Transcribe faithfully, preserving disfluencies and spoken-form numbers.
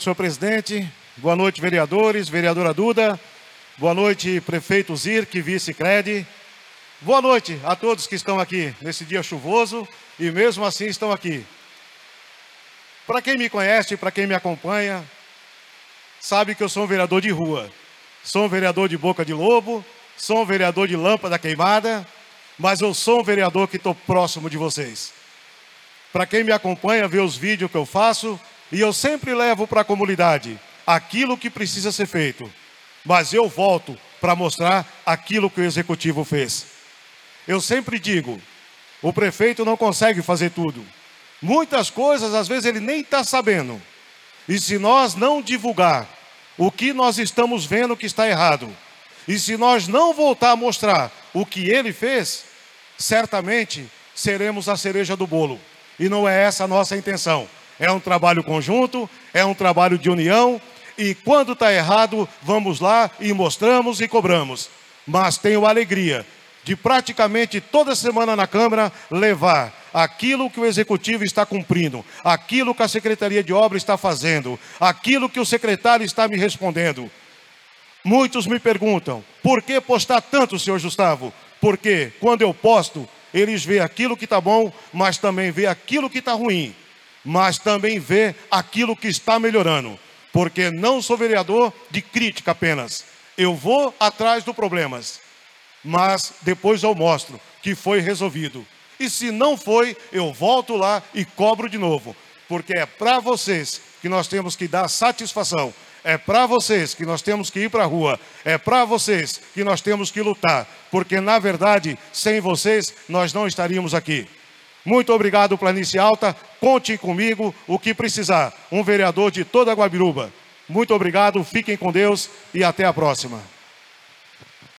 noite, senhor presidente. Boa noite, vereadores, vereadora Duda. Boa noite, prefeito Zirk, vice-crede. Boa noite a todos que estão aqui nesse dia chuvoso e mesmo assim estão aqui. Para quem me conhece, para quem me acompanha, sabe que eu sou um vereador de rua. Sou um vereador de boca de lobo, sou um vereador de lâmpada queimada, mas eu sou um vereador que estou próximo de vocês. Para quem me acompanha, vê os vídeos que eu faço, e eu sempre levo para a comunidade aquilo que precisa ser feito. Mas eu volto para mostrar aquilo que o executivo fez. Eu sempre digo, o prefeito não consegue fazer tudo. Muitas coisas, às vezes, ele nem está sabendo. E se nós não divulgar o que nós estamos vendo que está errado, e se nós não voltar a mostrar o que ele fez, certamente seremos a cereja do bolo. E não é essa a nossa intenção. É um trabalho conjunto, é um trabalho de união, e quando está errado, vamos lá e mostramos e cobramos. Mas tenho a alegria de praticamente toda semana na Câmara levar aquilo que o Executivo está cumprindo, aquilo que a Secretaria de Obras está fazendo, aquilo que o secretário está me respondendo. Muitos me perguntam, por que postar tanto, senhor Gustavo? Porque quando eu posto, eles veem aquilo que está bom, mas também veem aquilo que está ruim, mas também vê aquilo que está melhorando. Porque não sou vereador de crítica apenas. Eu vou atrás dos problemas, mas depois eu mostro que foi resolvido. E se não foi, eu volto lá e cobro de novo. Porque é para vocês que nós temos que dar satisfação. É para vocês que nós temos que ir para a rua. É para vocês que nós temos que lutar. Porque, na verdade, sem vocês, nós não estaríamos aqui. Muito obrigado, Planície Alta. Contem comigo o que precisar. Um vereador de toda a Guabiruba. Muito obrigado, fiquem com Deus e até a próxima.